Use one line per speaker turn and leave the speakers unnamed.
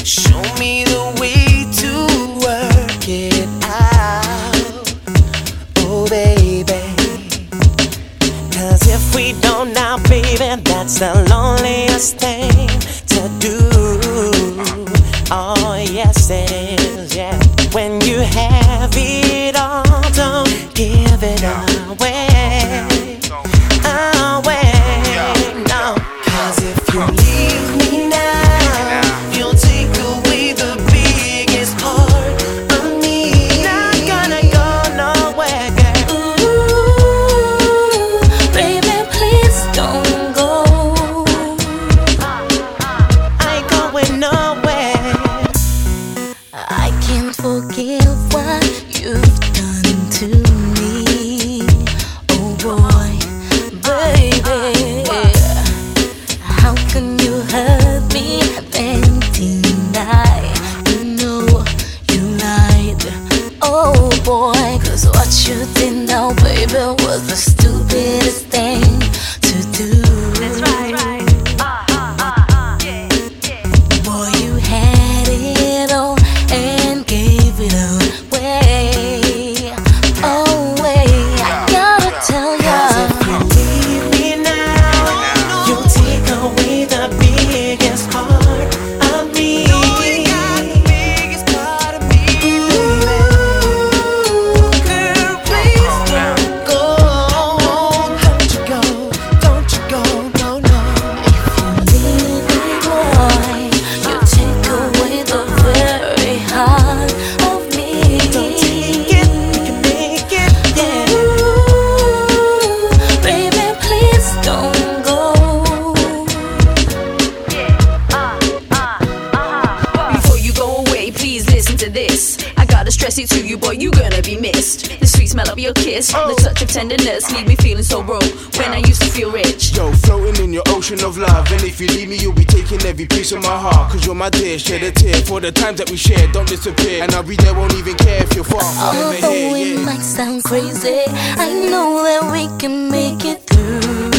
Show me the way to work it out, oh baby. 'Cause if we don't now, baby, that's the loneliest thing to do. Oh yes it is, yeah. When you have it all, don't give it away, no. 'Cause if you leave me now, you'll take away the biggest part of me. Not gonna go nowhere, girl.
Ooh, baby, please don't go.
I ain't going nowhere.
I can't forgive what you've done to me. Oh boy, baby, how can you hurt me then deny? You know you lied. Oh boy, 'cause what you did now, baby, was the stupidest thing to do. That's right. Boy, you had it all and gave it away. Oh, wait, I gotta tell ya.
Leave me now, you'll take away the biggest part of me. Girl, please don't go. Don't you go, no, no.
Leave me, boy, you take away the very heart of me.
Don't take it, you can make it, yeah.
Ooh, baby, please don't go.
Before you go away, please listen to this. I gotta stress it to you, boy, you gonna be missed. The sweet smell of your kiss, the touch of tenderness, leave me feeling so broke when I used to feel rich.
Yo, floating in your ocean of love. And if you leave me, you'll be taking every piece of my heart. 'Cause you're my dear, shed a tear for the times that we shared. Don't disappear, and I'll be there, won't even care if you're far.
Although it might sound crazy, I know that we can make it through.